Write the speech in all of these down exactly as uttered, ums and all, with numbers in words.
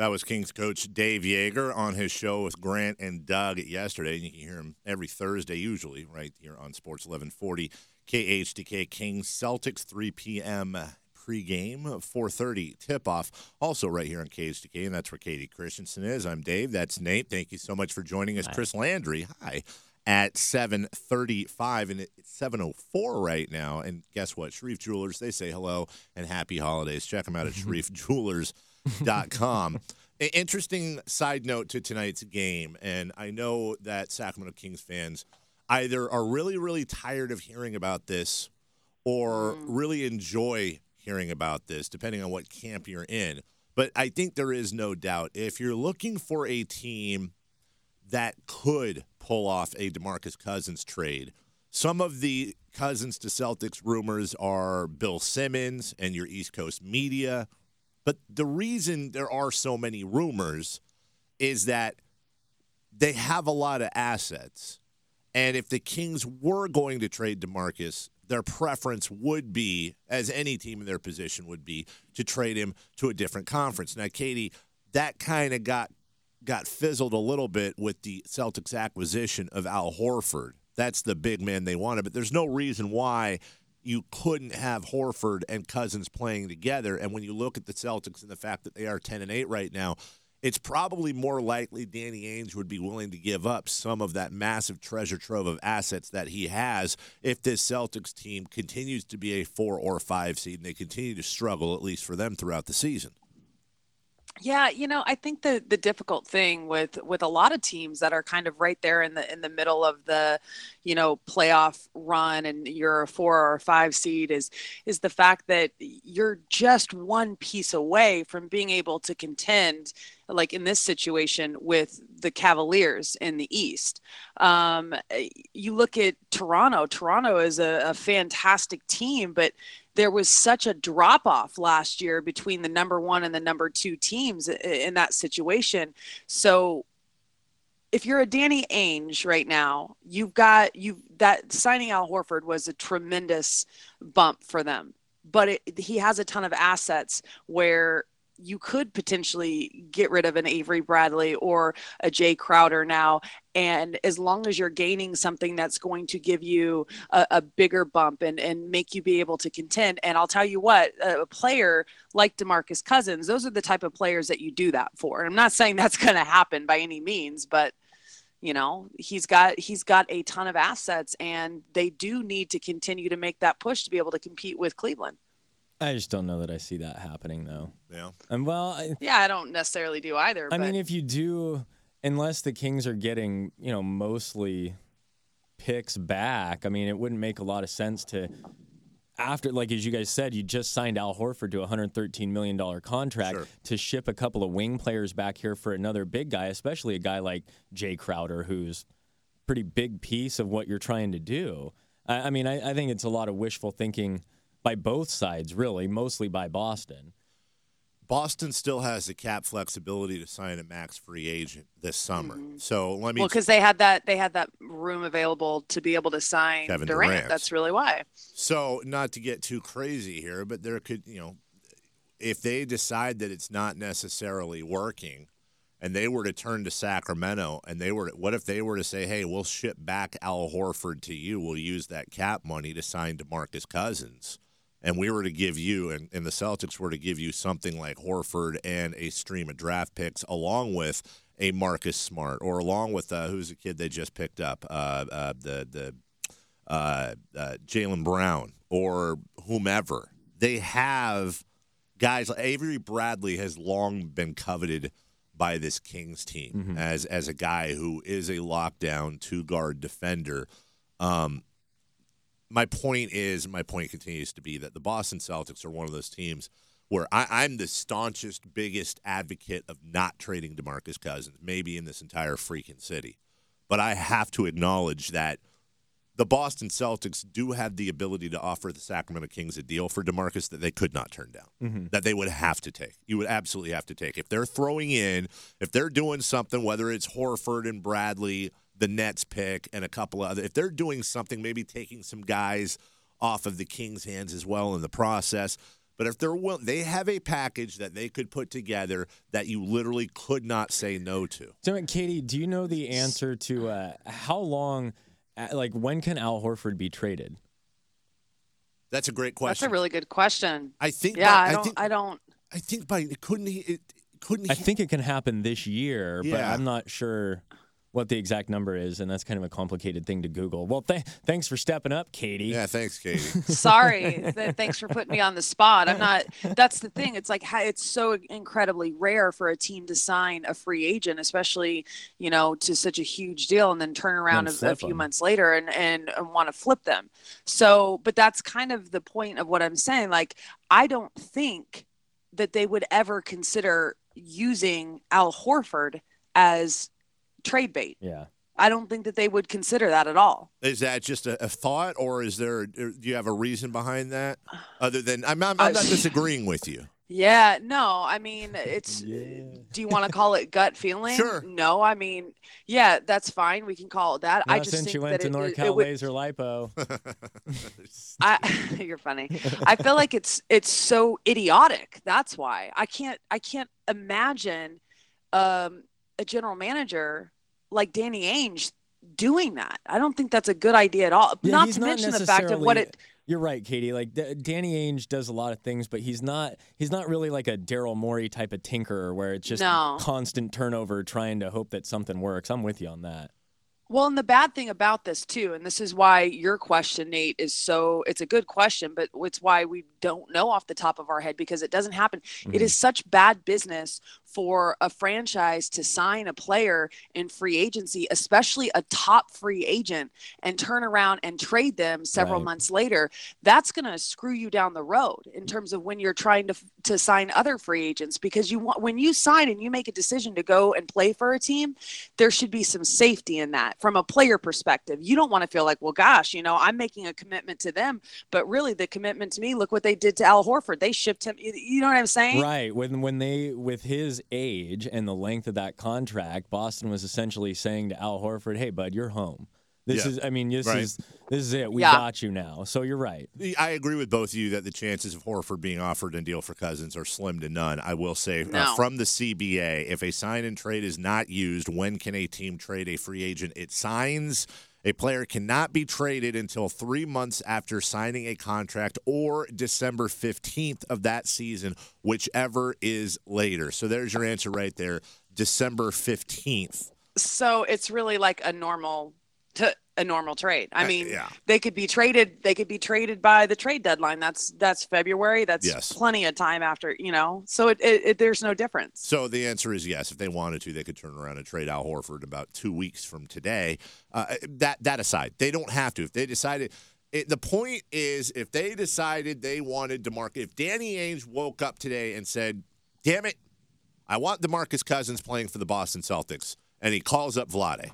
That was Kings coach Dave Yeager on his show with Grant and Doug yesterday. You can hear him every Thursday, usually, right here on Sports eleven forty. K H T K Kings Celtics, three p.m. pregame, four thirty tip-off. Also right here on K H T K, and that's where Katie Christensen is. I'm Dave. That's Nate. Thank you so much for joining us. Hi. Chris Landry, hi, at seven thirty-five, and it's seven oh four right now. And guess what? Sharif Jewelers, they say hello and happy holidays. Check them out at sharif jewelers dot com. An interesting side note to tonight's game, and I know that Sacramento Kings fans either are really, really tired of hearing about this or really enjoy hearing about this, depending on what camp you're in. But I think there is no doubt, if you're looking for a team that could pull off a DeMarcus Cousins trade, some of the Cousins to Celtics rumors are Bill Simmons and your East Coast media. But the reason there are so many rumors is that they have a lot of assets. And if the Kings were going to trade DeMarcus, their preference would be, as any team in their position would be, to trade him to a different conference. Now, Katie, that kind of got got fizzled a little bit with the Celtics acquisition of Al Horford. That's the big man they wanted. But there's no reason why you couldn't have Horford and Cousins playing together. And when you look at the Celtics and the fact that they are ten and eight right now, it's probably more likely Danny Ainge would be willing to give up some of that massive treasure trove of assets that he has if this Celtics team continues to be a four or five seed and they continue to struggle, at least for them, throughout the season. Yeah, you know, I think the the difficult thing with with a lot of teams that are kind of right there in the in the middle of the, you know, playoff run and you're a four or a five seed is is the fact that you're just one piece away from being able to contend, like in this situation with the Cavaliers in the East. Um, you look at Toronto. Toronto is a, a fantastic team, but there was such a drop-off last year between the number one and the number two teams in that situation. So if you're a Danny Ainge right now, you've got you that signing Al Horford was a tremendous bump for them, but it, he has a ton of assets where you could potentially get rid of an Avery Bradley or a Jay Crowder now. And as long as you're gaining something that's going to give you a, a bigger bump and, and make you be able to contend. And I'll tell you what, a player like DeMarcus Cousins, those are the type of players that you do that for. And I'm not saying that's going to happen by any means, but you know, he's got, he's got a ton of assets and they do need to continue to make that push to be able to compete with Cleveland. I just don't know that I see that happening, though. Yeah. And well, I, yeah, I don't necessarily do either. I but. mean, if you do, unless the Kings are getting, you know, mostly picks back, I mean, it wouldn't make a lot of sense to, after, like as you guys said, you just signed Al Horford to a one hundred thirteen million dollars contract Sure. to ship a couple of wing players back here for another big guy, especially a guy like Jay Crowder, who's a pretty big piece of what you're trying to do. I, I mean, I, I think it's a lot of wishful thinking by both sides, really, mostly by Boston. Boston still has the cap flexibility to sign a max free agent this summer. Mm-hmm. So let me well, because they had that they had that room available to be able to sign Kevin Durant. Durant. That's really why. So not to get too crazy here, but there could, you know, if they decide that it's not necessarily working, and they were to turn to Sacramento, and they were, to, what if they were to say, "Hey, we'll ship back Al Horford to you. We'll use that cap money to sign DeMarcus Cousins." And we were to give you, and, and the Celtics were to give you something like Horford and a stream of draft picks, along with a Marcus Smart, or along with uh, who's the kid they just picked up, uh, uh, the the uh, uh, Jaylen Brown, or whomever. They have guys like Avery Bradley has long been coveted by this Kings team mm-hmm. as as a guy who is a lockdown two guard defender. Um, My point is, my point continues to be that the Boston Celtics are one of those teams where I, I'm the staunchest, biggest advocate of not trading DeMarcus Cousins, maybe in this entire freaking city. But I have to acknowledge that the Boston Celtics do have the ability to offer the Sacramento Kings a deal for DeMarcus that they could not turn down, mm-hmm. that they would have to take. You would absolutely have to take. If they're throwing in, if they're doing something, whether it's Horford and Bradley, the Nets pick, and a couple of other, if they're doing something, maybe taking some guys off of the Kings' hands as well in the process. But if they're will, they have a package that they could put together that you literally could not say no to. So, Katie, do you know the answer to uh, how long, uh, like, when can Al Horford be traded? That's a great question. That's a really good question. I think. Yeah, by, I don't. I, think, I don't. I think by couldn't he? It, couldn't he? I think it can happen this year, Yeah. but I'm not sure what the exact number is, and that's kind of a complicated thing to Google. Well, th- thanks for stepping up, Katie. Yeah, thanks, Katie. Sorry. Th- Thanks for putting me on the spot. I'm not. That's the thing. It's like how- it's so incredibly rare for a team to sign a free agent, especially you know to such a huge deal, and then turn around And a, flip a few them. months later and and, and want to flip them. So, but that's kind of the point of what I'm saying. Like, I don't think that they would ever consider using Al Horford as trade bait. Yeah. I don't think that they would consider that at all. Is that just a, a thought, or is there? Or do you have a reason behind that? Other than I'm, I'm, I'm not disagreeing with you. Yeah, no, I mean, it's, Yeah. do you want to call it gut feeling? Sure. No, I mean, yeah, that's fine. We can call it that. Not I just since think you went that to it, it, NorCal it would, Laser Lipo. I, you're funny. I feel like it's, it's so idiotic. That's why I can't, I can't imagine um, a general manager like Danny Ainge doing that. I don't think that's a good idea at all. Yeah, not he's to not mention the fact of what necessarily- it, You're right, Katie. Like D- Danny Ainge does a lot of things, but he's not he's not really like a Daryl Morey type of tinkerer where it's just No. constant turnover trying to hope that something works. I'm with you on that. Well, and the bad thing about this too, and this is why your question, Nate, is so, it's a good question, but it's why we don't know off the top of our head because it doesn't happen. Mm-hmm. It is such bad business for a franchise to sign a player in free agency, especially a top free agent, and turn around and trade them several Right. months later. That's going to screw you down the road in terms of when you're trying to to sign other free agents, because you want, when you sign and you make a decision to go and play for a team, there should be some safety in that from a player perspective. You don't want to feel like, well, gosh, you know, I'm making a commitment to them, but really the commitment to me, look what they did to Al Horford. They shipped him. You know what I'm saying? Right. When when they with his age and the length of that contract, Boston was essentially saying to Al Horford, "Hey, bud, you're home. This Yeah. is I mean, this Right. is this is it. We Yeah. got you now." So you're right. I agree with both of you that the chances of Horford being offered a deal for Cousins are slim to none. I will say uh, No. from the C B A, if a sign and trade is not used, when can a team trade a free agent it signs? A player cannot be traded until three months after signing a contract or December fifteenth of that season, whichever is later. So there's your answer right there, December fifteenth. So it's really like a normal to a normal trade. I Uh, mean, yeah. they could be traded. They could be traded by the trade deadline. That's that's February. That's Yes. plenty of time after, you know. So it, it, it there's no difference. So the answer is yes. If they wanted to, they could turn around and trade Al Horford about two weeks from today. Uh, that that aside, they don't have to. If they decided, it, the point is, if they decided they wanted DeMarcus, if Danny Ainge woke up today and said, "Damn it, I want DeMarcus Cousins playing for the Boston Celtics," and he calls up Vlade.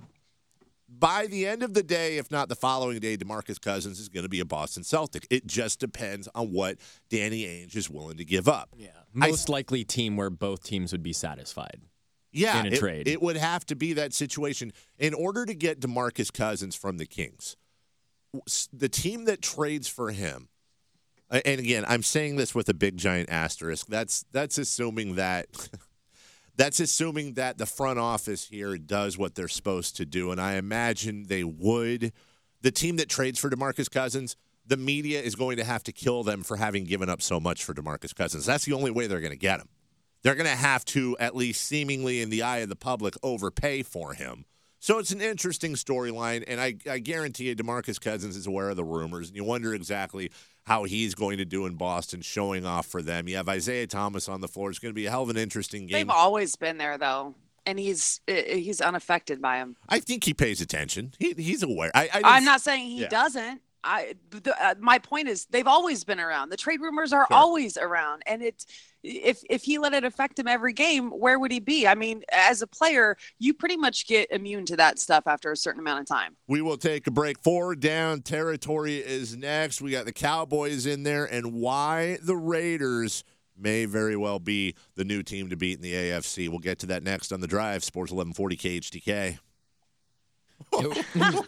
By the end of the day, if not the following day, DeMarcus Cousins is going to be a Boston Celtic. It just depends on what Danny Ainge is willing to give up. Yeah. I- Most likely team where both teams would be satisfied. Yeah, in a it, trade. it would have to be that situation. In order to get DeMarcus Cousins from the Kings, s- the team that trades for him, a- and again, I'm saying this with a big giant asterisk. That's that's assuming that that's assuming that the front office here does what they're supposed to do, and I imagine they would. The team that trades for DeMarcus Cousins, the media is going to have to kill them for having given up so much for DeMarcus Cousins. That's the only way they're going to get him. They're going to have to, at least seemingly in the eye of the public, overpay for him. So it's an interesting storyline, and I, I guarantee you DeMarcus Cousins is aware of the rumors, and you wonder exactly how he's going to do in Boston, showing off for them. You have Isaiah Thomas on the floor. It's going to be a hell of an interesting game. They've always been there though, and he's he's unaffected by him. I think he pays attention. He, he's aware. I, I I'm not saying he yeah. doesn't. I the, uh, my point is they've always been around. The trade rumors are Sure. always around, and it's if if he let it affect him every game, where would he be? I mean, as a player, you pretty much get immune to that stuff after a certain amount of time. We will take a break. Four down territory is next. We got the Cowboys in there, and why the Raiders may very well be the new team to beat in the A F C. We'll get to that next on The Drive, Sports eleven forty K H T K. It,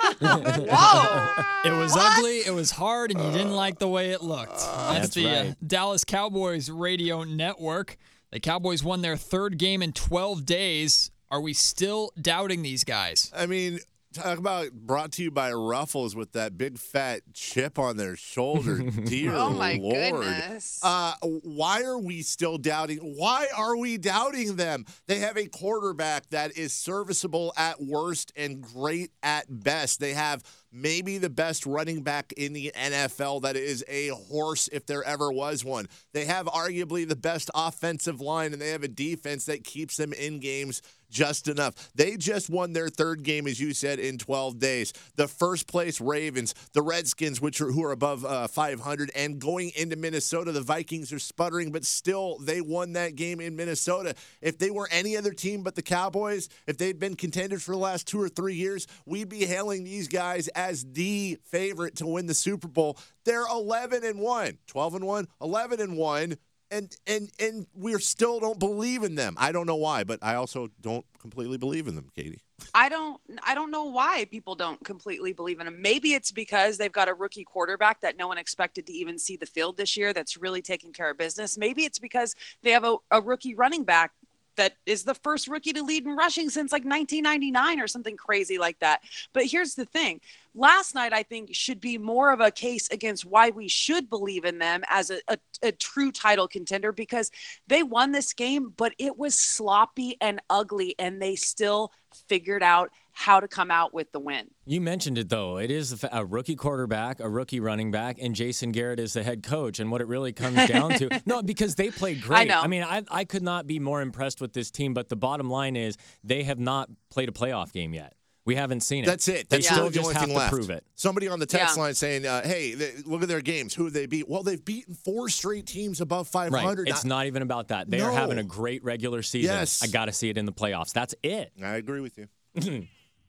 Whoa! it was ugly, it was hard, and you didn't like the way it looked. That's, That's the right. uh, Dallas Cowboys radio network. The Cowboys won their third game in twelve days. Are we still doubting these guys? I mean, talk about brought to you by Ruffles with that big fat chip on their shoulder. Dear Oh my Lord. goodness. Uh, why are we still doubting? Why are we doubting them? They have a quarterback that is serviceable at worst and great at best. They have maybe the best running back in the N F L that is a horse if there ever was one. They have arguably the best offensive line, and they have a defense that keeps them in games just enough. They just won their third game, as you said, in twelve days. The first place Ravens, the Redskins, which are who are above uh, five hundred, and going into Minnesota, the Vikings are sputtering, but still they won that game in Minnesota. If they were any other team but the Cowboys, if they'd been contenders for the last two or three years, we'd be hailing these guys as the favorite to win the Super Bowl. They're eleven and one, twelve and one, eleven and one. And and and we still don't believe in them. I don't know why, but I also don't completely believe in them, Katie. I don't I don't know why people don't completely believe in him. Maybe it's because they've got a rookie quarterback that no one expected to even see the field this year that's really taking care of business. Maybe it's because they have a, a rookie running back that is the first rookie to lead in rushing since like nineteen ninety-nine or something crazy like that. But here's the thing. Last night, I think, should be more of a case against why we should believe in them as a, a, a true title contender, because they won this game, but it was sloppy and ugly, and they still figured out how to come out with the win. You mentioned it, though. It is a rookie quarterback, a rookie running back, and Jason Garrett is the head coach. And what it really comes down to, no, because they played great. I know. I mean, I, I could not be more impressed with this team, but the bottom line is they have not played a playoff game yet. We haven't seen it. That's it. They That's still the just only have thing to left. prove it. Somebody on the text Yeah. line saying, uh, hey, they, look at their games. Who have they beat? Well, they've beaten four straight teams above five hundred. Right. It's not even about that. They are No. having a great regular season. Yes. I got to see it in the playoffs. That's it. I agree with you.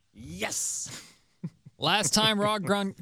Yes. Last time Rob Gron-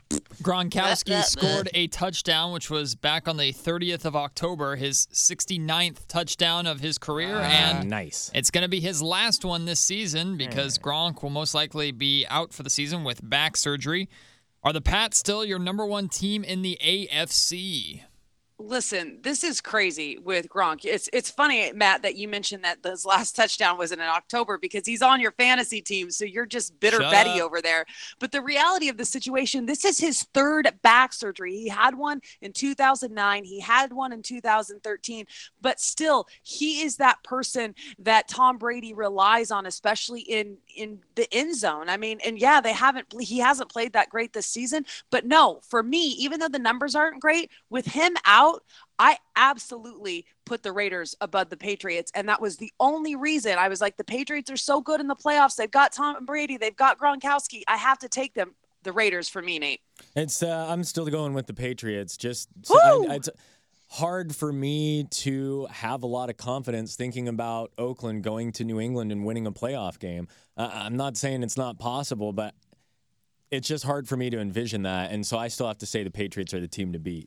Gronkowski scored a touchdown, which was back on the thirtieth of October, his sixty-ninth touchdown of his career. and nice. It's going to be his last one this season because Gronk will most likely be out for the season with back surgery. Are the Pats still your number one team in the A F C? Listen, this is crazy with Gronk. It's it's funny, Matt, that you mentioned that his last touchdown was in October because he's on your fantasy team, so you're just bitter Shut Betty up. over there. But the reality of the situation, this is his third back surgery. He had one in two thousand nine. He had one in two thousand thirteen. But still, he is that person that Tom Brady relies on, especially in, in the end zone. I mean, and yeah, they haven't he hasn't played that great this season. But no, for me, even though the numbers aren't great, with him out, I absolutely put the Raiders above the Patriots. And that was the only reason. I was like, the Patriots are so good in the playoffs. They've got Tom Brady. They've got Gronkowski. I have to take them. The Raiders for me, Nate. It's uh, I'm still going with the Patriots. Just Woo! I, it's hard for me to have a lot of confidence thinking about Oakland going to New England and winning a playoff game. Uh, I'm not saying it's not possible, but it's just hard for me to envision that. And so I still have to say the Patriots are the team to beat.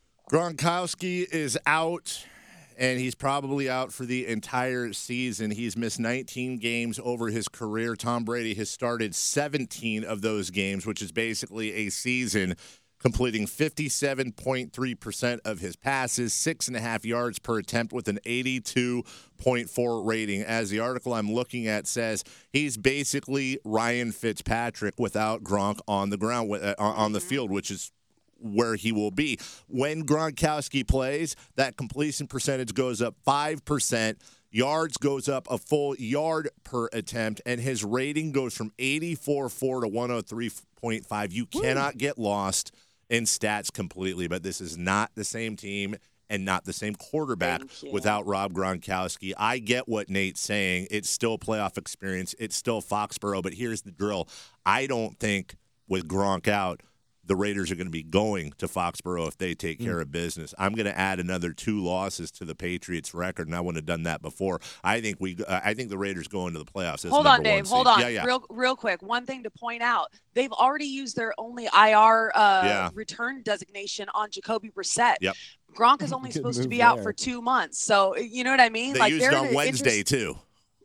Gronkowski is out, and he's probably out for the entire season. He's missed nineteen games over his career. Tom Brady has started seventeen of those games, which is basically a season, completing fifty-seven point three percent of his passes, six and a half yards per attempt with an eighty-two point four rating. As the article I'm looking at says, he's basically Ryan Fitzpatrick without Gronk on the ground, uh, on the field, which is where he will be. When Gronkowski plays, that completion percentage goes up five percent. Yards goes up a full yard per attempt, and his rating goes from eighty-four point four to one oh three point five. You cannot get lost in stats completely, but this is not the same team and not the same quarterback without Rob Gronkowski. I get what Nate's saying. It's still playoff experience. It's still Foxborough, but here's the drill. I don't think with Gronk out, the Raiders are going to be going to Foxborough if they take care mm. of business. I'm going to add another two losses to the Patriots' record, and I wouldn't have done that before. I think we, uh, I think the Raiders go into the playoffs. As hold on, number Dave. one Hold seed. on. Yeah, yeah. Real, real quick. One thing to point out: they've already used their only I R uh, Yeah. return designation on Jacoby Brissett. Yep. Gronk is only Good supposed to move be out there. for two months, so you know what I mean. They like used they're it on in a Wednesday interest- too.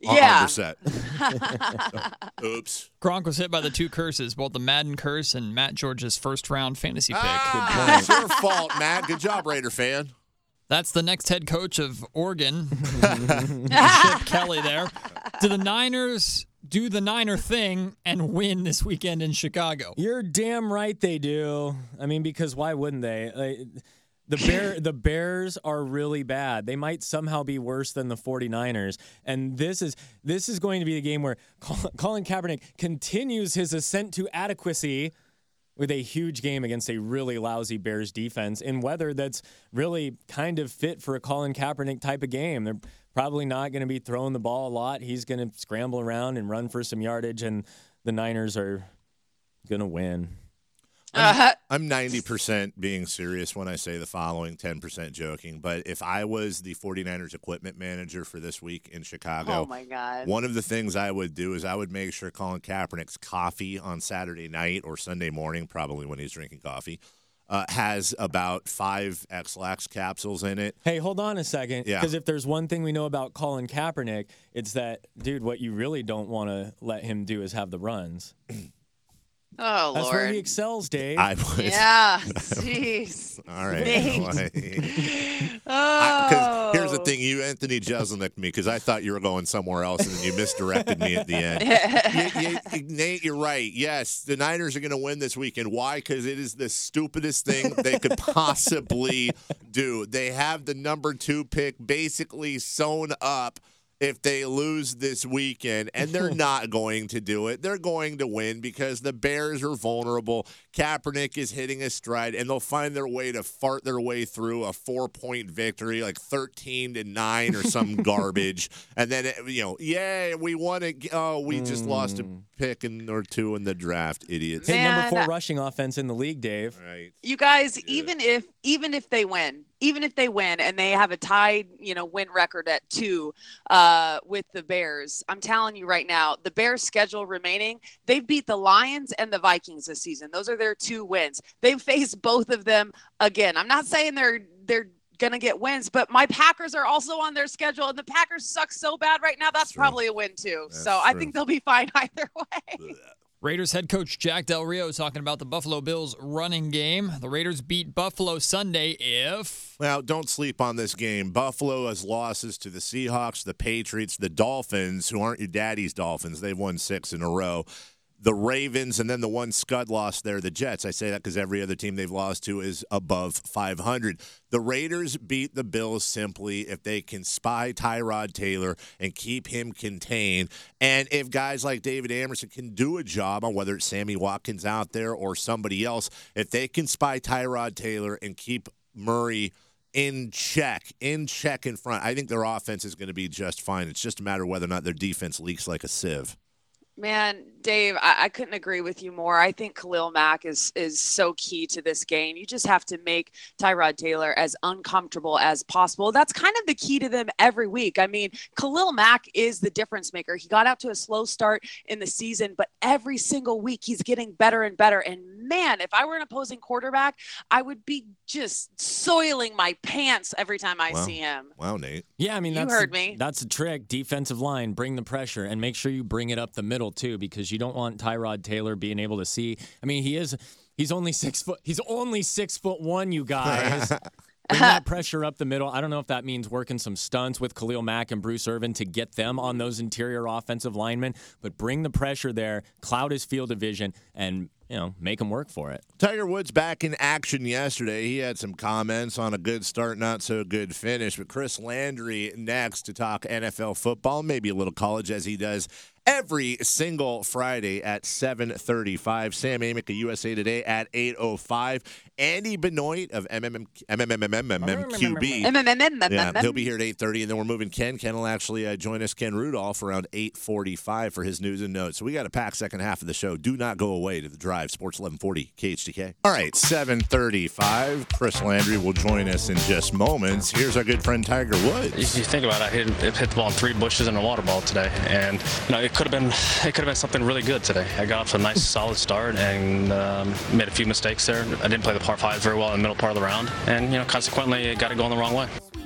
Yeah. one hundred percent. Oops. Gronk was hit by the two curses, both the Madden curse and Matt George's first-round fantasy pick. Ah, it's your fault, Matt. Good job, Raider fan. That's the next head coach of Oregon, Chip Kelly there. Do the Niners do the Niner thing and win this weekend in Chicago? You're damn right they do. I mean, because why wouldn't they? Like, the Bear, the Bears are really bad. They might somehow be worse than the 49ers. And this is this is going to be the game where Colin Kaepernick continues his ascent to adequacy with a huge game against a really lousy Bears defense in weather that's really kind of fit for a Colin Kaepernick type of game. They're probably not going to be throwing the ball a lot. He's going to scramble around and run for some yardage, and the Niners are going to win. I'm, I'm ninety percent being serious when I say the following, ten percent joking. But if I was the 49ers equipment manager for this week in Chicago, oh my God. one of the things I would do is I would make sure Colin Kaepernick's coffee on Saturday night or Sunday morning, probably when he's drinking coffee, uh, has about five X-Lax capsules in it. Hey, hold on a second. Yeah. Because if there's one thing we know about Colin Kaepernick, it's that, dude, what you really don't want to let him do is have the runs. Oh, That's Lord. where he excels, Dave. I would. Yeah, jeez. All right. Oh. Because here's the thing, you Anthony Jeselnik me because I thought you were going somewhere else and then you misdirected me at the end. you, you, Nate, you're right. Yes, the Niners are going to win this weekend. Why? Because it is the stupidest thing they could possibly do. They have the number two pick basically sewn up if they lose this weekend, and they're not going to do it. They're going to win because the Bears are vulnerable. Kaepernick is hitting a stride, and they'll find their way to fart their way through a four-point victory, like thirteen to nine or some garbage. And then, you know, yeah, we won it. Oh, we just mm. lost a pick and or two in the draft, idiots. Hey, Man, number four rushing offense in the league, Dave. Right. You guys, Yeah. even if even if they win, even if they win and they have a tied, you know, win record at two uh, with the Bears, I'm telling you right now, the Bears' schedule remaining, they've beat the Lions and the Vikings this season. Those are their two wins. They've faced both of them again. I'm not saying they're they're gonna get wins, but my Packers are also on their schedule, and the Packers suck so bad right now. That's, That's probably a win too. That's so I true. think they'll be fine either way. Raiders head coach Jack Del Rio talking about the Buffalo Bills running game. The Raiders beat Buffalo Sunday if... Well, don't sleep on this game. Buffalo has losses to the Seahawks, the Patriots, the Dolphins, who aren't your daddy's Dolphins. They've won six in a row. The Ravens, and then the one scud loss there, the Jets. I say that because every other team they've lost to is above five hundred. The Raiders beat the Bills simply if they can spy Tyrod Taylor and keep him contained. And if guys like David Amerson can do a job on whether it's Sammy Watkins out there or somebody else, if they can spy Tyrod Taylor and keep Murray in check, in check in front, I think their offense is going to be just fine. It's just a matter of whether or not their defense leaks like a sieve. Man, Dave, I, I couldn't agree with you more. I think Khalil Mack is is so key to this game. You just have to make Tyrod Taylor as uncomfortable as possible. That's kind of the key to them every week. I mean, Khalil Mack is the difference maker. He got out to a slow start in the season, but every single week he's getting better and better. And man, if I were an opposing quarterback, I would be just soiling my pants every time I Wow. see him. Wow, Nate. Yeah, I mean, You that's heard the, me. That's a trick. Defensive line, bring the pressure, and make sure you bring it up the middle too, because you don't want Tyrod Taylor being able to see. I mean, he is. He's only six foot. He's only six foot one. You guys. Bring that pressure up the middle. I don't know if that means working some stunts with Khalil Mack and Bruce Irvin to get them on those interior offensive linemen, but bring the pressure there, cloud his field of vision, and you know make them work for it. Tiger Woods back in action yesterday. He had some comments on a good start, not so good finish. But Chris Landry next to talk N F L football, maybe a little college as he does every single Friday at seven thirty-five. Sam Amick of U S A Today at eight oh five. Andy Benoit of M M M Q B. Yeah, he'll be here at eight thirty, and then we're moving Ken. Ken will actually uh, join us, Ken Rudolph, around eight forty-five for his news and notes. So we got a packed second half of the show. Do not go away to the Drive, Sports eleven forty K H T K. All right, seven thirty-five. Chris Landry will join us in just moments. Here's our good friend Tiger Woods. If you think about it, I hit, it hit the ball in three bushes and a water ball today, and you know it could have been it could have been something really good today. I got off to a nice solid start and um, made a few mistakes there. I didn't play the par five very well in the middle part of the round, and you know consequently it got it going the wrong way.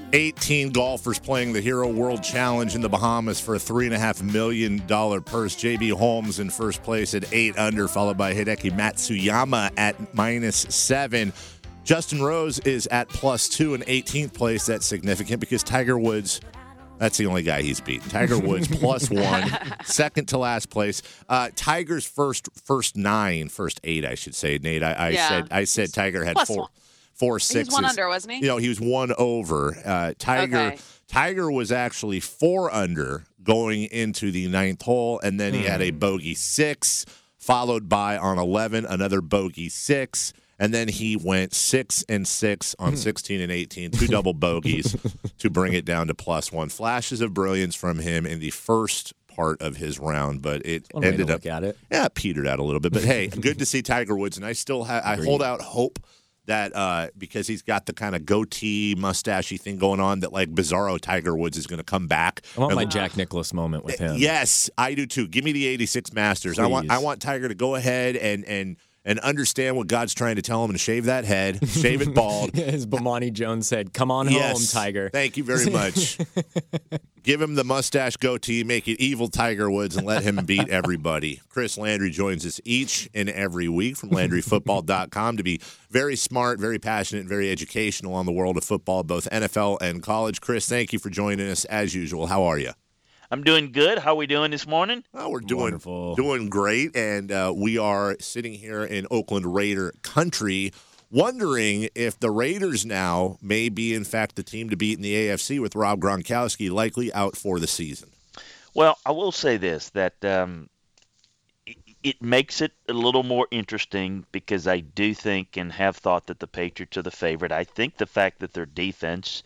eighteen golfers playing the Hero World Challenge in the Bahamas for a three point five million dollars purse. J B Holmes in first place at eight under, followed by Hideki Matsuyama at minus seven. Justin Rose is at plus two in eighteenth place. That's significant because Tiger Woods, that's the only guy he's beaten. Tiger Woods plus one, second to last place. Uh, Tiger's first first nine, first eight, I should say, Nate. I, I yeah. said I said Tiger had plus four. One. Four sixes. He was one under, wasn't he? You know, he was one over. Uh, Tiger Okay. Tiger was actually four under going into the ninth hole, and then he had a bogey six, followed by on eleven another bogey six, and then he went six and six on sixteen and eighteen, two double bogeys to bring it down to plus one. Flashes of brilliance from him in the first part of his round, but it One way ended to up look at it. yeah, it petered out a little bit. But hey, good to see Tiger Woods, and I still ha- I hold out hope that uh, because he's got the kind of goatee, mustachy thing going on, that like Bizarro Tiger Woods is going to come back. I want And- my Jack Nicklaus moment with him. Yes, I do too. Give me the eighty-six Masters. I want Please. I want Tiger to go ahead and and and understand what God's trying to tell him and shave that head, shave it bald. As Bomani Jones said, come on Yes. home, Tiger. Thank you very much. Give him the mustache goatee, make it evil Tiger Woods, and let him beat everybody. Chris Landry joins us each and every week from Landry Football dot com to be very smart, very passionate, and very educational on the world of football, both N F L and college. Chris, thank you for joining us as usual. How are you? I'm doing good. How are we doing this morning? Oh, we're doing Wonderful. doing great, and uh, we are sitting here in Oakland Raider country, wondering if the Raiders now may be, in fact, the team to beat in the A F C with Rob Gronkowski likely out for the season. Well, I will say this, that um, it, it makes it a little more interesting because I do think and have thought that the Patriots are the favorite. I think the fact that their defense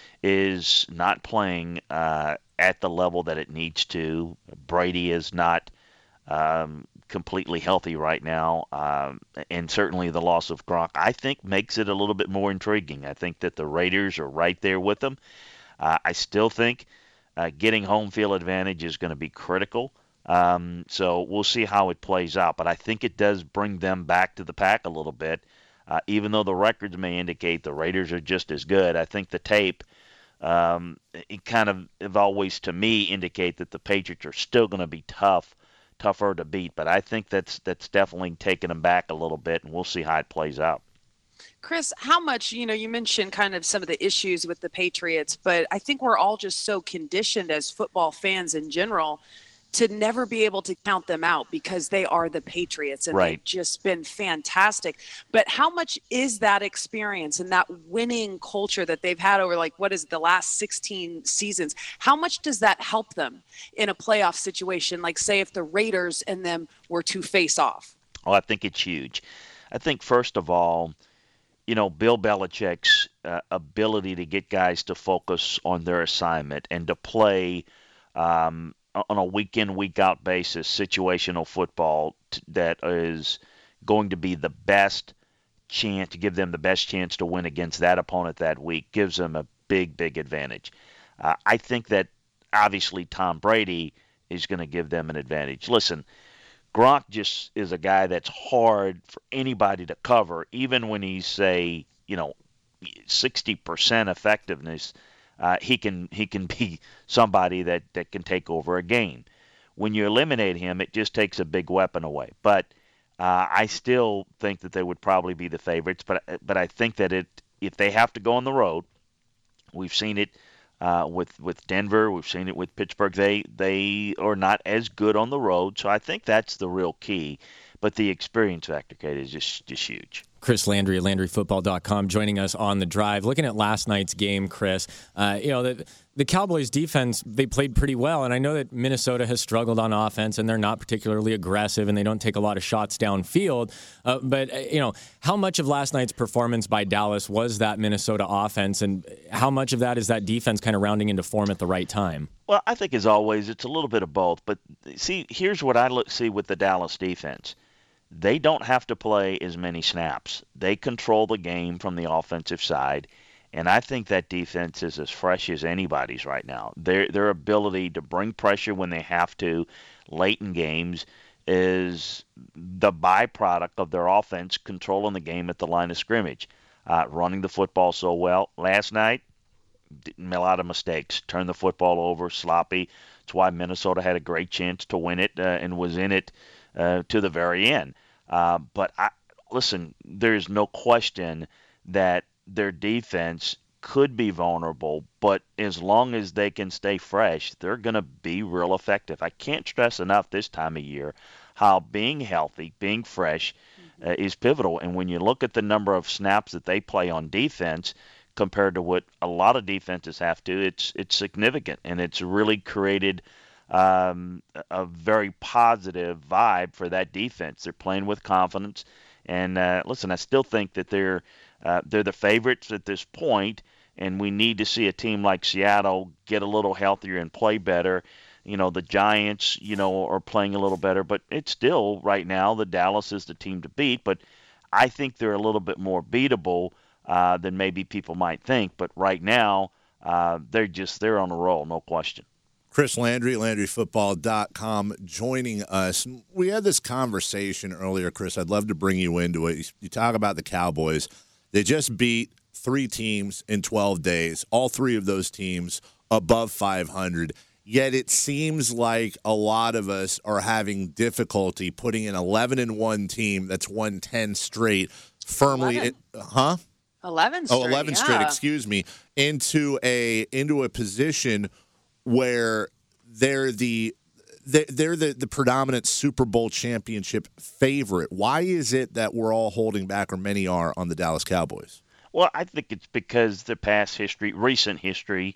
is not playing uh, at the level that it needs to. Brady is not um, completely healthy right now, um, and certainly the loss of Gronk, I think, makes it a little bit more intriguing. I think that the Raiders are right there with them. Uh, I still think uh, getting home field advantage is going to be critical. Um, so we'll see how it plays out. But I think it does bring them back to the pack a little bit. Uh, even though the records may indicate the Raiders are just as good, I think the tape um, it kind of have always, to me, indicate that the Patriots are still going to be tough, tougher to beat. But I think that's that's definitely taking them back a little bit, and we'll see how it plays out. Chris, how much, you know, you mentioned kind of some of the issues with the Patriots, but I think we're all just so conditioned as football fans in general to never be able to count them out because they are the Patriots and Right. they've just been fantastic. But how much is that experience and that winning culture that they've had over, like, what is it, the last sixteen seasons? How much does that help them in a playoff situation? Like, say, if the Raiders and them were to face off. Oh, I think it's huge. I think, first of all, you know, Bill Belichick's uh, ability to get guys to focus on their assignment and to play um, on a week-in, week-out basis situational football t- that is going to be the best chance, to give them the best chance to win against that opponent that week, gives them a big, big advantage. Uh, I think that, obviously, Tom Brady is going to give them an advantage. Listen, Gronk just is a guy that's hard for anybody to cover, even when he's, say, you know, sixty percent effectiveness. Uh, he can he can be somebody that, that can take over a game. When you eliminate him, it just takes a big weapon away. But uh, I still think that they would probably be the favorites. But but I think that it if they have to go on the road, we've seen it uh, with with Denver, we've seen it with Pittsburgh. They they are not as good on the road, so I think that's the real key. But the experience factor, Kate, is just just huge. Chris Landry at Landry Football dot com joining us on the drive. Looking at last night's game, Chris, uh, you know, the, the Cowboys defense, they played pretty well. And I know that Minnesota has struggled on offense and they're not particularly aggressive and they don't take a lot of shots downfield. Uh, but, uh, you know, how much of last night's performance by Dallas was that Minnesota offense, and how much of that is that defense kind of rounding into form at the right time? Well, I think, as always, it's a little bit of both. But, see, here's what I look, see with the Dallas defense. They don't have to play as many snaps. They control the game from the offensive side, and I think that defense is as fresh as anybody's right now. Their their ability to bring pressure when they have to late in games is the byproduct of their offense controlling the game at the line of scrimmage, uh, running the football so well. Last night, a lot of mistakes, turned the football over, sloppy. That's why Minnesota had a great chance to win it uh, and was in it uh, to the very end. Uh, but I, listen, there's no question that their defense could be vulnerable, but as long as they can stay fresh, they're going to be real effective. I can't stress enough this time of year how being healthy, being fresh uh, is pivotal. And when you look at the number of snaps that they play on defense compared to what a lot of defenses have to, it's it's significant, and it's really created um, a very positive vibe for that defense. They're playing with confidence, and uh, listen, I still think that they're uh, they're the favorites at this point, and we need to see a team like Seattle get a little healthier and play better. You know, the Giants, you know, are playing a little better, but it's still right now the Dallas is the team to beat. But I think they're a little bit more beatable uh, than maybe people might think. But right now, uh, they're just they're on a roll, no question. Chris Landry, Landry Football dot com, joining us. We had this conversation earlier, Chris. I'd love to bring you into it. You talk about the Cowboys. They just beat three teams in twelve days, all three of those teams above five hundred. Yet it seems like a lot of us are having difficulty putting an eleven and one team that's won ten straight firmly, in, huh? eleven straight. Oh, eleven yeah. straight, excuse me, into a into a position where they're the they're, they're the, the predominant Super Bowl championship favorite. Why is it that we're all holding back, or many are, on the Dallas Cowboys? Well, I think it's because the past history, recent history,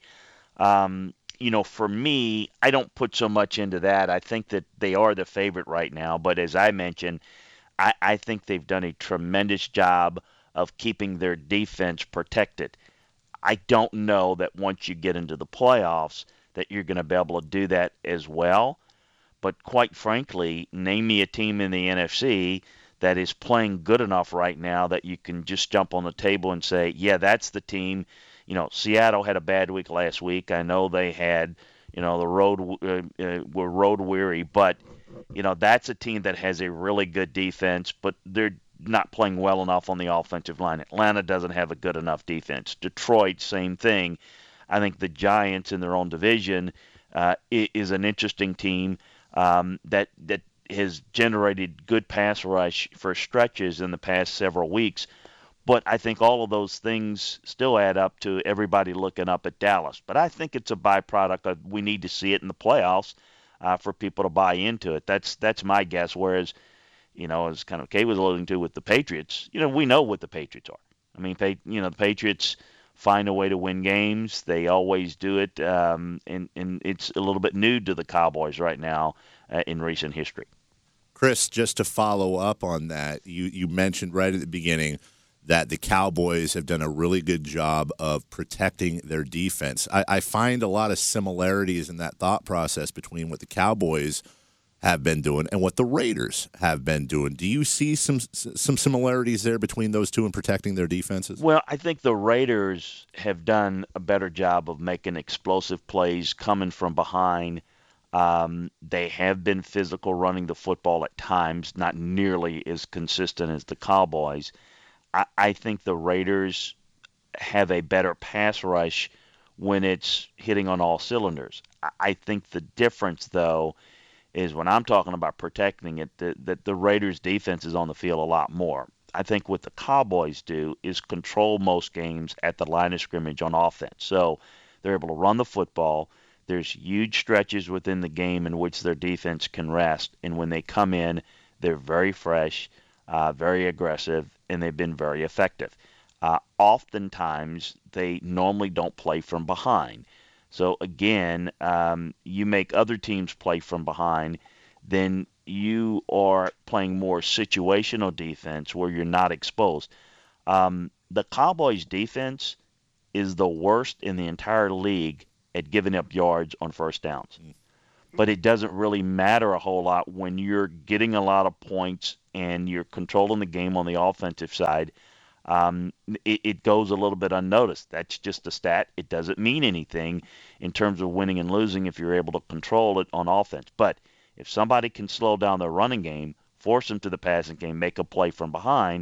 um, you know, for me, I don't put so much into that. I think that they are the favorite right now. But as I mentioned, I, I think they've done a tremendous job of keeping their defense protected. I don't know that once you get into the playoffs that you're going to be able to do that as well. But quite frankly, name me a team in the N F C that is playing good enough right now that you can just jump on the table and say, yeah, that's the team. You know, Seattle had a bad week last week. I know they had, you know, the road uh, uh, were road weary, but you know that's a team that has a really good defense, but they're not playing well enough on the offensive line. Atlanta doesn't have a good enough defense. Detroit, same thing. I think the Giants in their own division uh, is an interesting team um, that that has generated good pass rush for stretches in the past several weeks. But I think all of those things still add up to everybody looking up at Dallas. But I think it's a byproduct of we need to see it in the playoffs uh, for people to buy into it. That's that's my guess. Whereas, you know, as kind of Kay was alluding to with the Patriots, you know, we know what the Patriots are. I mean, you know, the Patriots find a way to win games. They always do it. Um, and, and it's a little bit new to the Cowboys right now uh, in recent history. Chris, just to follow up on that, you, you mentioned right at the beginning that the Cowboys have done a really good job of protecting their defense. I, I find a lot of similarities in that thought process between what the Cowboys have been doing and what the Raiders have been doing. Do you see some some similarities there between those two in protecting their defenses? Well, I think the Raiders have done a better job of making explosive plays coming from behind. Um, they have been physical running the football at times, not nearly as consistent as the Cowboys. I, I think the Raiders have a better pass rush when it's hitting on all cylinders. I, I think the difference, though, is when I'm talking about protecting it, that, that the Raiders' defense is on the field a lot more. I think what the Cowboys do is control most games at the line of scrimmage on offense. So they're able to run the football. There's huge stretches within the game in which their defense can rest. And when they come in, they're very fresh, uh, very aggressive, and they've been very effective. Uh, oftentimes, they normally don't play from behind. So, again, um, you make other teams play from behind, then you are playing more situational defense where you're not exposed. Um, the Cowboys' defense is the worst in the entire league at giving up yards on first downs. But it doesn't really matter a whole lot when you're getting a lot of points and you're controlling the game on the offensive side. Um, it, it goes a little bit unnoticed. That's just a stat. It doesn't mean anything in terms of winning and losing if you're able to control it on offense. But if somebody can slow down their running game, force them to the passing game, make a play from behind,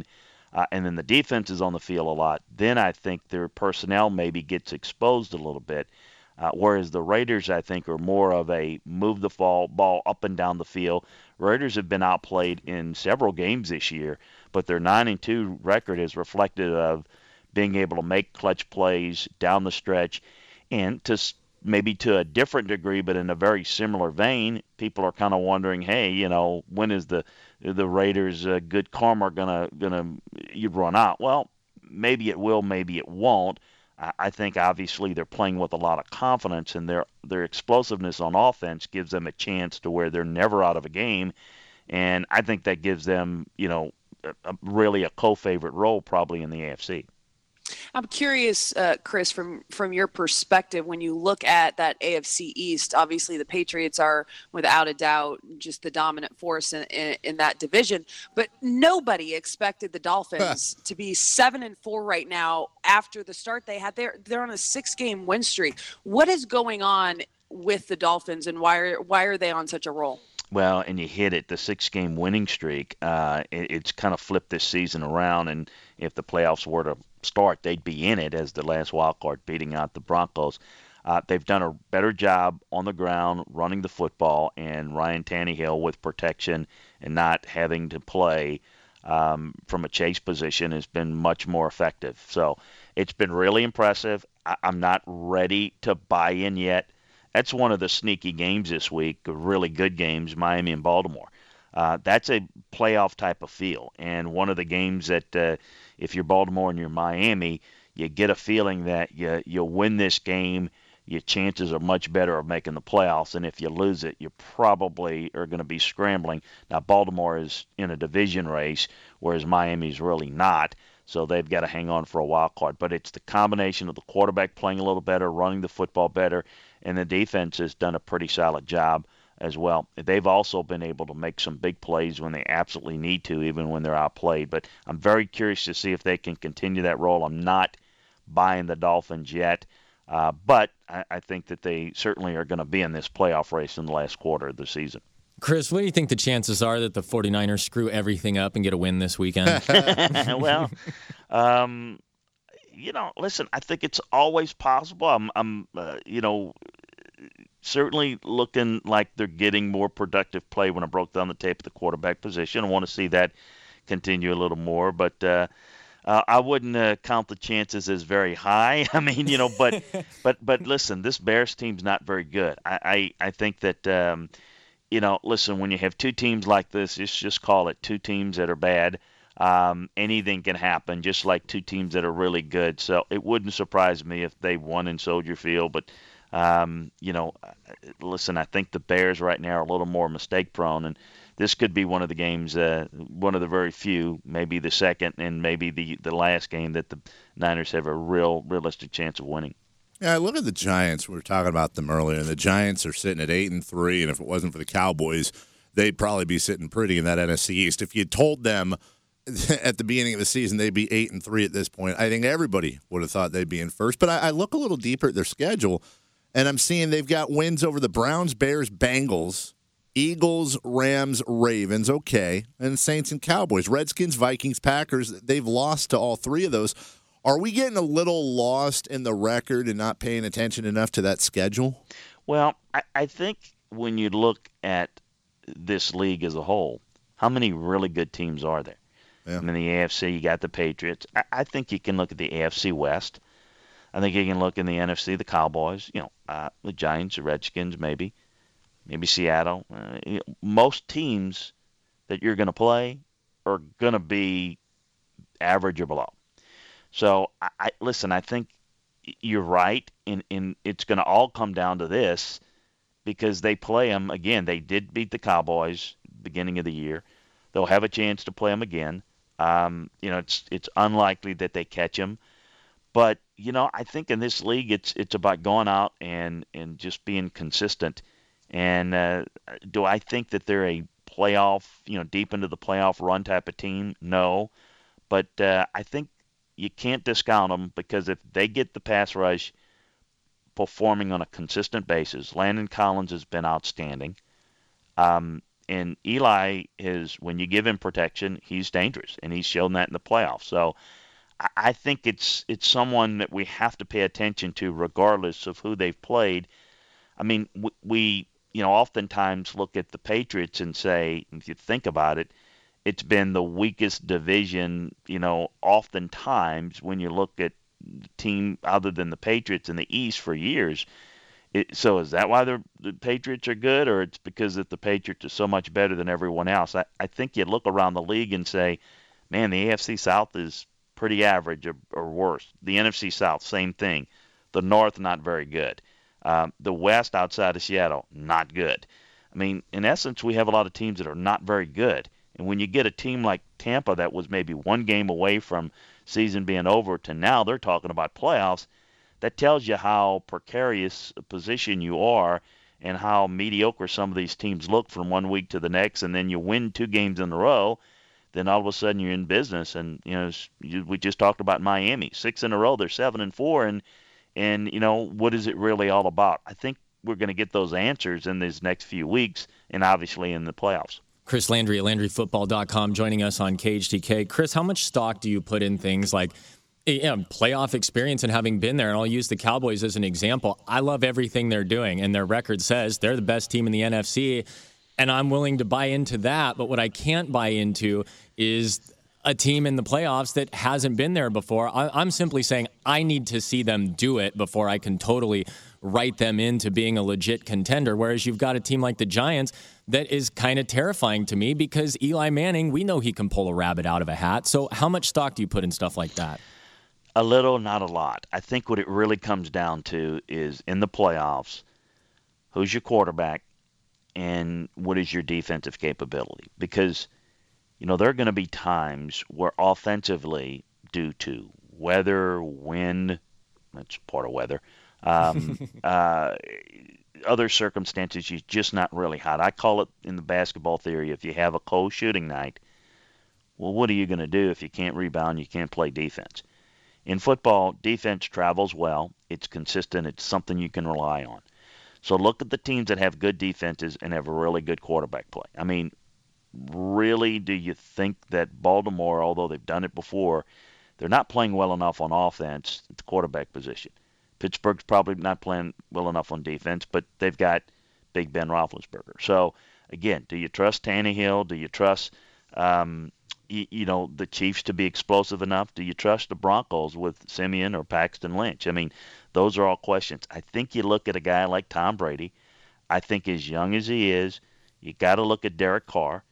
uh, and then the defense is on the field a lot, then I think their personnel maybe gets exposed a little bit. Uh, whereas the Raiders, I think, are more of a move the ball, ball up and down the field. Raiders have been outplayed in several games this year, but their nine and two record is reflective of being able to make clutch plays down the stretch. And to maybe to a different degree, but in a very similar vein, people are kind of wondering, hey, you know, when is the the Raiders' uh, good karma gonna gonna you run out? Well, maybe it will, maybe it won't. I think obviously they're playing with a lot of confidence, and their their explosiveness on offense gives them a chance to where they're never out of a game, and I think that gives them, you know, a, a, really a co-favorite role probably in the A F C. I'm curious, uh, Chris, from from your perspective, when you look at that A F C East, obviously the Patriots are without a doubt just the dominant force in, in, in that division, but nobody expected the Dolphins to be seven and four right now after the start they had. They're they're on a six game win streak. What is going on with the Dolphins, and why are why are they on such a roll? Well, and you hit it, the six-game winning streak, uh, it, it's kind of flipped this season around, and if the playoffs were to start, they'd be in it as the last wild card, beating out the Broncos. Uh, they've done a better job on the ground running the football, and Ryan Tannehill with protection and not having to play um, from a chase position has been much more effective. So it's been really impressive. I, I'm not ready to buy in yet. That's one of the sneaky games this week, really good games, Miami and Baltimore. Uh, that's a playoff type of feel. And one of the games that uh, if you're Baltimore and you're Miami, you get a feeling that you, you'll win this game, your chances are much better of making the playoffs. And if you lose it, you probably are going to be scrambling. Now, Baltimore is in a division race, whereas Miami's really not. So they've got to hang on for a wild card. But it's the combination of the quarterback playing a little better, running the football better, and the defense has done a pretty solid job as well. They've also been able to make some big plays when they absolutely need to, even when they're outplayed. But I'm very curious to see if they can continue that role. I'm not buying the Dolphins yet, uh, but I, I think that they certainly are going to be in this playoff race in the last quarter of the season. Chris, what do you think the chances are that the 49ers screw everything up and get a win this weekend? well, um, you know, listen, I think it's always possible. I'm, I'm uh, you know, certainly looking like they're getting more productive play when I broke down the tape of the quarterback position. I want to see that continue a little more, but uh, uh, I wouldn't uh, count the chances as very high. I mean, you know, but but but listen, this Bears team's not very good. I I, I think that. Um, You know, listen, when you have two teams like this, just just call it two teams that are bad. Um, anything can happen, just like two teams that are really good. So it wouldn't surprise me if they won in Soldier Field. But, um, you know, listen, I think the Bears right now are a little more mistake-prone, and this could be one of the games, uh, one of the very few, maybe the second and maybe the, the last game that the Niners have a real realistic chance of winning. Yeah, look at the Giants. We were talking about them earlier, and the Giants are sitting at eight and three. And if it wasn't for the Cowboys, they'd probably be sitting pretty in that N F C East. If you told them at the beginning of the season they'd be eight and three at this point, I think everybody would have thought they'd be in first. But I, I look a little deeper at their schedule, and I'm seeing they've got wins over the Browns, Bears, Bengals, Eagles, Rams, Ravens, okay, and Saints and Cowboys, Redskins, Vikings, Packers. They've lost to all three of those. Are we getting a little lost in the record and not paying attention enough to that schedule? Well, I, I think when you look at this league as a whole, how many really good teams are there? Yeah. I mean, the A F C, you got the Patriots. I, I think you can look at the A F C West. I think you can look in the N F C, the Cowboys, you know, uh, the Giants, the Redskins, maybe, maybe Seattle. Uh, you know, most teams that you're going to play are going to be average or below. So, I, I listen, I think you're right, and, and it's going to all come down to this because they play them, again, they did beat the Cowboys beginning of the year. They'll have a chance to play them again. Um, you know, it's it's unlikely that they catch them. But, you know, I think in this league it's it's about going out and, and just being consistent. And uh, do I think that they're a playoff, you know, deep into the playoff run type of team? No. But uh, I think you can't discount them because if they get the pass rush performing on a consistent basis, Landon Collins has been outstanding. Um, and Eli is, when you give him protection, he's dangerous, and he's shown that in the playoffs. So I, I think it's it's someone that we have to pay attention to regardless of who they've played. I mean, we, we you know, oftentimes look at the Patriots and say, if you think about it, it's been the weakest division, you know, oftentimes when you look at the team other than the Patriots in the East for years. It, so is that why the, the Patriots are good, or it's because that the Patriots are so much better than everyone else? I, I think you look around the league and say, man, the A F C South is pretty average or, or worse. The N F C South, same thing. The North, not very good. Um, the West, outside of Seattle, not good. I mean, in essence, we have a lot of teams that are not very good. And when you get a team like Tampa that was maybe one game away from season being over to now they're talking about playoffs, that tells you how precarious a position you are and how mediocre some of these teams look from one week to the next. And then you win two games in a row, then all of a sudden you're in business. And, you know, you, we just talked about Miami. Six in a row, they're seven and four. And, and, you know, what is it really all about? I think we're going to get those answers in these next few weeks and obviously in the playoffs. Chris Landry at Landry Football dot com joining us on K H T K. Chris, how much stock do you put in things like you know, playoff experience and having been there? And I'll use the Cowboys as an example. I love everything they're doing, and their record says they're the best team in the N F C, and I'm willing to buy into that. But what I can't buy into is a team in the playoffs that hasn't been there before. I, I'm simply saying I need to see them do it before I can totally write them into being a legit contender, whereas you've got a team like the Giants that is kind of terrifying to me because Eli Manning, we know he can pull a rabbit out of a hat. So how much stock do you put in stuff like that? A little, not a lot. I think what it really comes down to is in the playoffs, who's your quarterback and what is your defensive capability? Because, you know, there are going to be times where offensively, due to weather, wind, that's part of weather, um, uh, other circumstances, you're just not really hot. I call it in the basketball theory, if you have a cold shooting night, well, what are you going to do if you can't rebound, you can't play defense? In football, defense travels well. It's consistent. It's something you can rely on. So look at the teams that have good defenses and have a really good quarterback play. I mean, really, do you think that Baltimore, although they've done it before, they're not playing well enough on offense at the quarterback position? Pittsburgh's probably not playing well enough on defense, but they've got Big Ben Roethlisberger. So, again, do you trust Tannehill? Do you trust, um, you, you know, the Chiefs to be explosive enough? Do you trust the Broncos with Simeon or Paxton Lynch? I mean, those are all questions. I think you look at a guy like Tom Brady. I think as young as he is, you got to look at Derek Carr.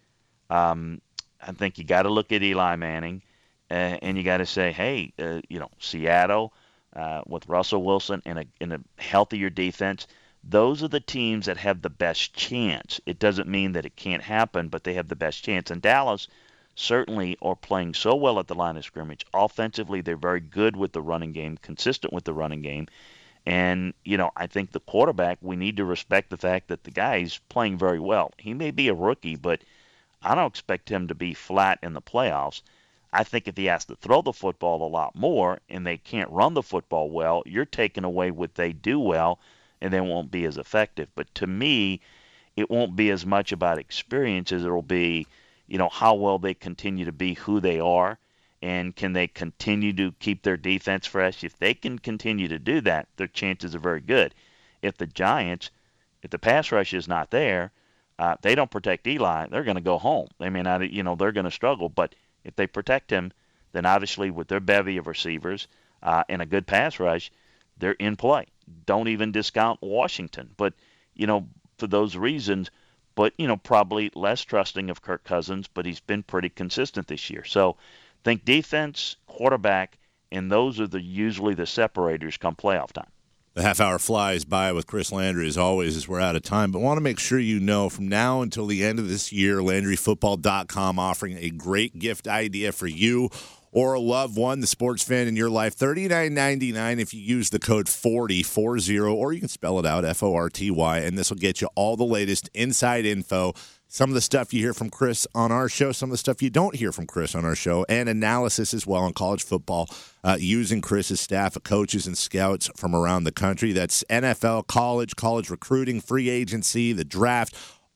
Um, I think you got to look at Eli Manning, uh, and you got to say, hey, uh, you know, Seattle uh, with Russell Wilson and a, and a healthier defense, those are the teams that have the best chance. It doesn't mean that it can't happen, but they have the best chance. And Dallas certainly are playing so well at the line of scrimmage. Offensively, they're very good with the running game, consistent with the running game. And, you know, I think the quarterback, we need to respect the fact that the guy is playing very well. He may be a rookie, but I don't expect him to be flat in the playoffs. I think if he has to throw the football a lot more and they can't run the football well, you're taking away what they do well, and they won't be as effective. But to me, it won't be as much about experience as it'll be, you know, how well they continue to be who they are, and can they continue to keep their defense fresh. If they can continue to do that, their chances are very good. If the Giants, if the pass rush is not there, uh, they don't protect Eli, they're going to go home. They may not, you know, they're going to struggle. But if they protect him, then obviously with their bevy of receivers uh, and a good pass rush, they're in play. Don't even discount Washington. But, you know, for those reasons, but, you know, probably less trusting of Kirk Cousins, but he's been pretty consistent this year. So think defense, quarterback, and those are the usually the separators come playoff time. The half hour flies by with Chris Landry, as always, as we're out of time. But want to make sure you know, from now until the end of this year, Landry Football dot com offering a great gift idea for you or a loved one, the sports fan in your life. thirty-nine ninety-nine if you use the code forty, forty, or you can spell it out, F O R T Y, and this will get you all the latest inside info. Some of the stuff you hear from Chris on our show, some of the stuff you don't hear from Chris on our show, and analysis as well on college football uh, using Chris's staff of coaches and scouts from around the country. That's N F L, college, college recruiting, free agency, the draft,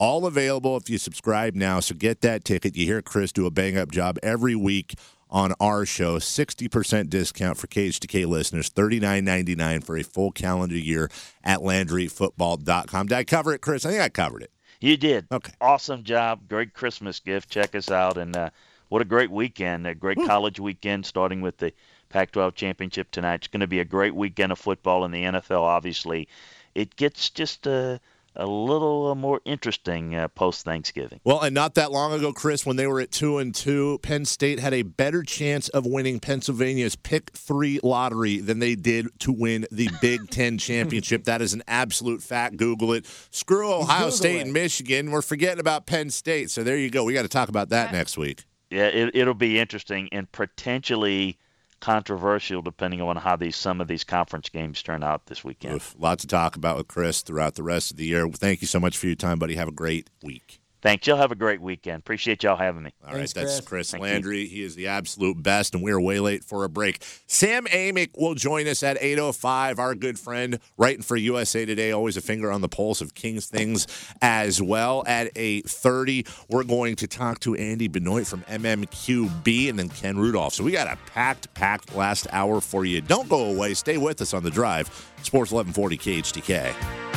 All available if you subscribe now. So get that ticket. You hear Chris do a bang-up job every week on our show. sixty percent discount for K H T K listeners, thirty-nine ninety-nine for a full calendar year at Landry Football dot com. Did I cover it, Chris? I think I covered it. You did. Okay. Awesome job. Great Christmas gift. Check us out. And uh, what a great weekend. A great Woo. college weekend starting with the Pac twelve championship tonight. It's going to be a great weekend of football in the N F L, obviously. It gets just a, a little more interesting uh, post-Thanksgiving. Well, and not that long ago, Chris, when they were at two and two, Penn State had a better chance of winning Pennsylvania's Pick three lottery than they did to win the Big Ten championship. That is an absolute fact. Google it. Screw Ohio Google State it. and Michigan. We're forgetting about Penn State. So there you go. We got to talk about that next week. Yeah, it, it'll be interesting and potentially controversial depending on how these some of these conference games turn out this weekend. Oof, lots to talk about with Chris throughout the rest of the year. Thank you so much for your time, buddy. Have a great week. Thanks. Y'all have a great weekend. Appreciate y'all having me. All Thanks, right, that's Chris, Chris Landry. You. He is the absolute best, and we're way late for a break. Sam Amick will join us at eight oh five, our good friend, writing for U S A Today, always a finger on the pulse of Kings things as well. At eight thirty, we're going to talk to Andy Benoit from M M Q B and then Ken Rudolph. So we got a packed, packed last hour for you. Don't go away. Stay with us on The Drive. Sports eleven forty K H T K.